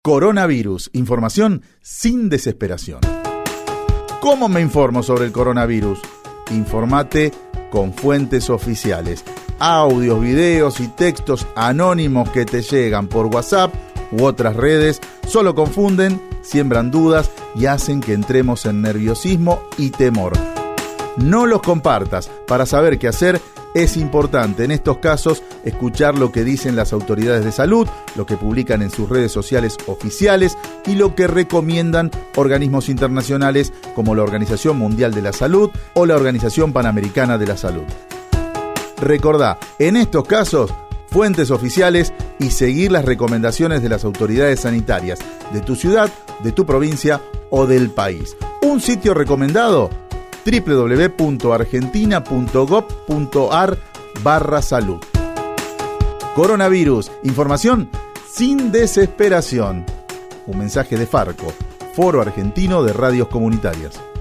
Coronavirus, información sin desesperación. ¿Cómo me informo sobre el coronavirus? Informate con fuentes oficiales. Audios, videos y textos anónimos que te llegan por WhatsApp u otras redes solo confunden, siembran dudas y hacen que entremos en nerviosismo y temor. No los compartas. Para saber qué hacer, es importante en estos casos escuchar lo que dicen las autoridades de salud, lo que publican en sus redes sociales oficiales y lo que recomiendan organismos internacionales como la Organización Mundial de la Salud o la Organización Panamericana de la Salud. Recordá, en estos casos, fuentes oficiales y seguir las recomendaciones de las autoridades sanitarias de tu ciudad, de tu provincia o del país. Un sitio recomendado: www.argentina.gov.ar/salud. Coronavirus, información sin desesperación. Un mensaje de Farco, Foro Argentino de Radios Comunitarias.